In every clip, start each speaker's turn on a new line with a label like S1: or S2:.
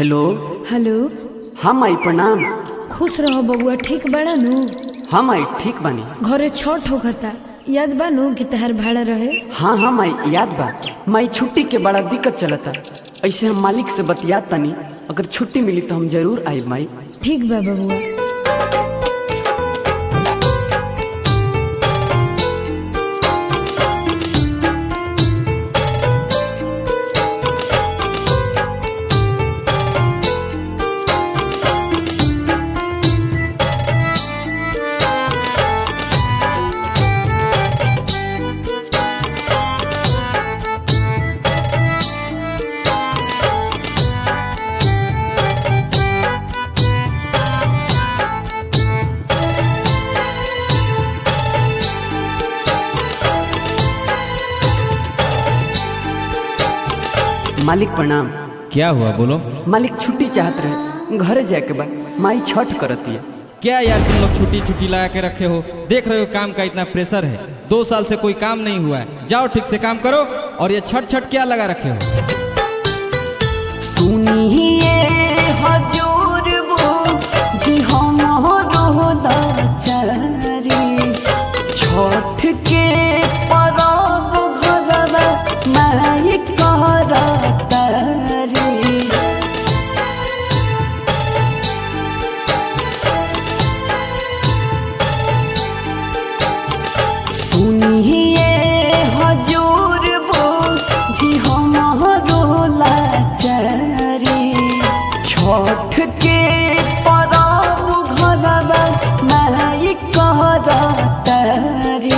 S1: Hello.
S2: Hello.
S1: हाँ माई प्रणाम।
S2: खुश रहो बबुआ, ठीक बड़ा नु?
S1: हाँ माई ठीक बानी।
S2: घरे छठ होखता, याद बा नु कि तहार भाड़ा रहे?
S1: हाँ हाँ माई याद बा। माई छुट्टी के बड़ा दिक्कत चलता, ऐसे हम मालिक से बतियात तनी, अगर छुट्टी मिली तो हम जरूर आई माई।
S2: ठीक बा बबुआ।
S1: मालिक प्रणाम।
S3: क्या हुआ बोलो।
S1: मालिक छुट्टी चाहत रहे, घरे जाए के बाद माई छठ करती है।
S3: क्या यार तुम लोग छुट्टी लगा के रखे हो, देख रहे हो काम का इतना प्रेशर है, 2 साल से कोई काम नहीं हुआ है, जाओ ठीक से काम करो। और ये छठ क्या लगा रखे हो।
S1: सुनिए हजूर वो जी हमारो छठ के परब घरवा माई करता रे। सुनिए हजूर वो जी हमारो लाचारी, छठ के परब घरवा माई करता रे।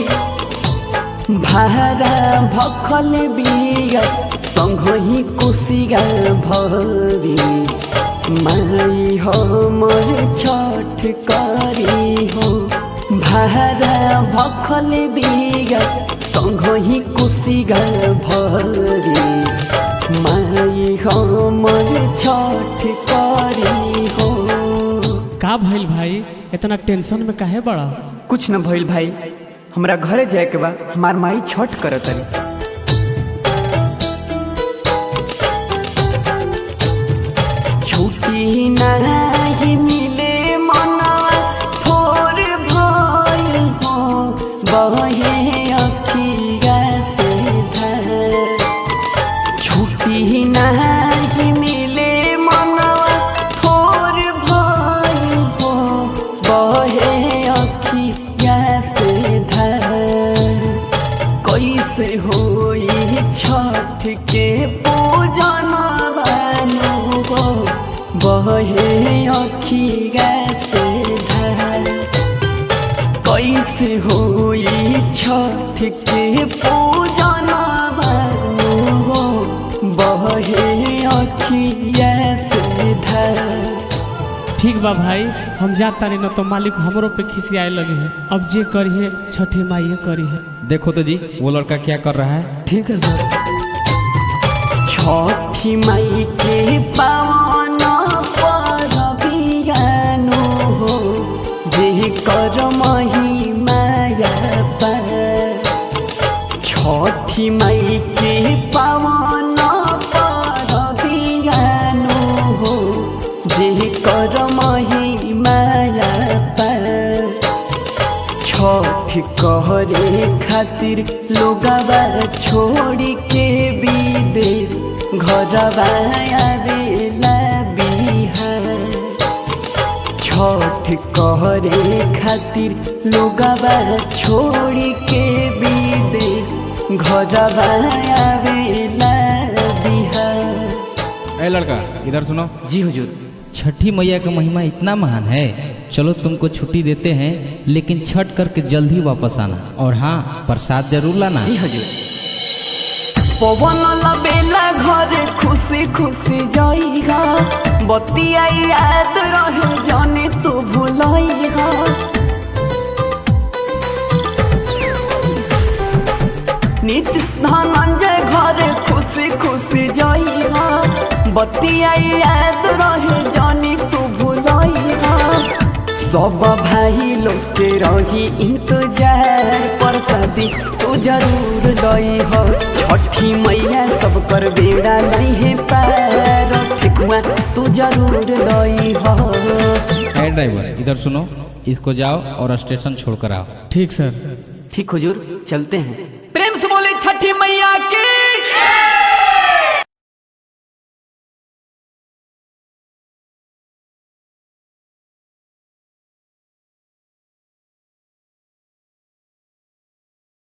S1: भारा भखल बिया संगहि कुसिया भरी, माई हमर छठ करी हो। भारा भखल बिया संगहि कुसिया भरी, माई हमर छठ करी हो।
S4: का भइल भाई, इतना टेंशन में काहे बड़ा?
S1: कुछ न भइल भाई, हमरा घरे जाए के बा, हमार माई छठ करत रही। छुट्टी नहीं मिले मना थोर भइल हो, बहे अखिया से धर। छुट्टी नहीं मिले मना थोर भइल हो, बहे अखिया से धर। कैसे होई छठ के पूजन बानो हो, बहे अखिया से धर। कैसे होई छठ के पूजन बानो हो, बहे अखिया से धर।
S4: ठीक बा भाई, हम जाता नहीं, न तो मालिक हमरो पे खिसियाए लगे है। अब जे करी है छठी माई करी है।
S3: देखो तो जी वो लड़का क्या कर रहा है।
S1: ठीक है सर। छठी माई के पावन परबियानो हो, जे कर महिमाया पर। छठी माई के पावन परबियानो हो, जे कर महिमाया पर। छठ कहरे खातिर लोगवा छोड़ी के विदेश घरवा आवेला बिहार। छठ कहरे खातिर लोगवा छोड़ी के विदेश घरवा आवेला बिहार।
S3: ए लड़का इधर सुनो।
S1: जी हुजूर।
S3: छठी मैया का महिमा इतना महान है, चलो तुमको छुट्टी देते हैं, लेकिन छठ करके जल्दी वापस आना, और हाँ प्रसाद जरूर लाना।
S1: जी हुजूर। पवन लबेला घरे खुशी खुशी जाइगा, बतिया याद रहे जाने तो भुलाइगा। नित्य धनंजय घरे खुशी खुशी जाइगा, बतिया याद रहे जाने तो भुलाइगा। सब भाई लोग के रही इंतजार, प्रसादी तो जरूर लई हो। छठी मैया सब कर बेड़ा नहीं है पार। ठेकुआ तू जरूर लई हो।
S3: है ड्राइवर, इधर सुनो, इसको जाओ और स्टेशन छोड़कर आओ।
S4: ठीक सर।
S1: ठीक हुजूर, चलते हैं। प्रेम से बोले छठी मैया की।